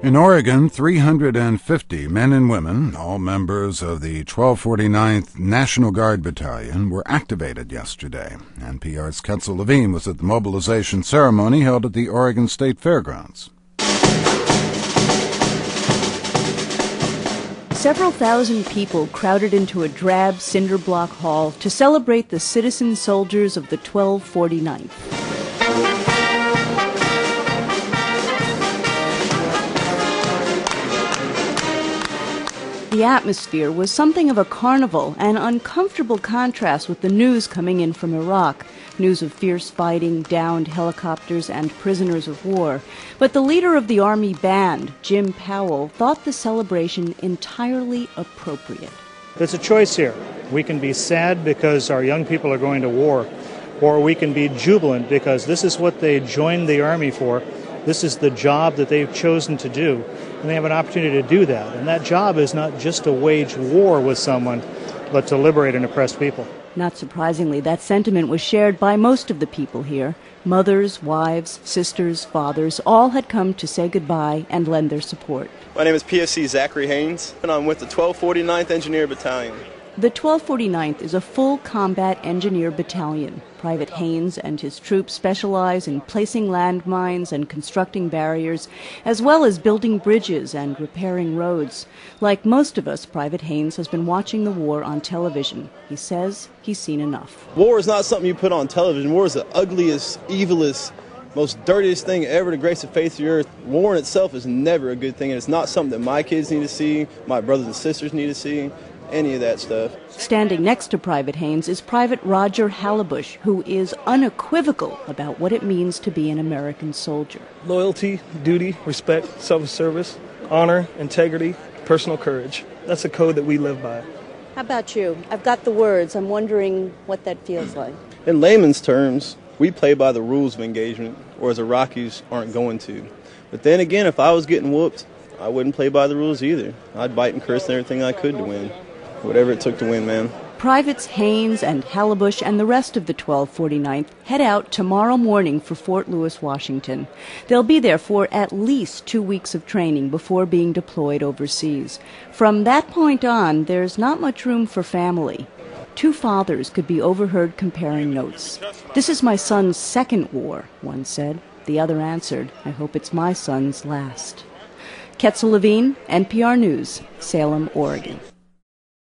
In Oregon, 350 men and women, all members of the 1249th National Guard Battalion, were activated yesterday. NPR's Ketzel Levine was at the mobilization ceremony held at the Oregon State Fairgrounds. Several thousand people crowded into a drab cinder block hall to celebrate the citizen soldiers of the 1249th. The atmosphere was something of a carnival, an uncomfortable contrast with the news coming in from Iraq, news of fierce fighting, downed helicopters, and prisoners of war. But the leader of the Army band, Jim Powell, thought the celebration entirely appropriate. There's a choice here. We can be sad because our young people are going to war, or we can be jubilant because this is what they joined the Army for. This is the job that they've chosen to do, and they have an opportunity to do that. And that job is not just to wage war with someone, but to liberate and oppressed people. Not surprisingly, that sentiment was shared by most of the people here. Mothers, wives, sisters, fathers, all had come to say goodbye and lend their support. My name is PFC Zachary Haynes, and I'm with the 1249th Engineer Battalion. The 1249th is a full combat engineer battalion. Private Haynes and his troops specialize in placing landmines and constructing barriers, as well as building bridges and repairing roads. Like most of us, Private Haynes has been watching the war on television. He says he's seen enough. War is not something you put on television. War is the ugliest, evilest, most dirtiest thing ever to grace the face of the earth. War in itself is never a good thing, and it's not something that my kids need to see, my brothers and sisters need to see. Any of that stuff. Standing next to Private Haynes is Private Roger Hallibush, who is unequivocal about what it means to be an American soldier. Loyalty, duty, respect, self-service, honor, integrity, personal courage. That's a code that we live by. How about you? I've got the words. I'm wondering what that feels like. In layman's terms, we play by the rules of engagement, whereas Iraqis aren't going to. But then again, if I was getting whooped, I wouldn't play by the rules either. I'd bite and curse and everything I could to win. Whatever it took to win, man. Privates Haynes and Hallibush and the rest of the 1249th head out tomorrow morning for Fort Lewis, Washington. They'll be there for at least 2 weeks of training before being deployed overseas. From that point on, there's not much room for family. Two fathers could be overheard comparing notes. "This is my son's second war," one said. The other answered, "I hope it's my son's last." Ketzel Levine, NPR News, Salem, Oregon.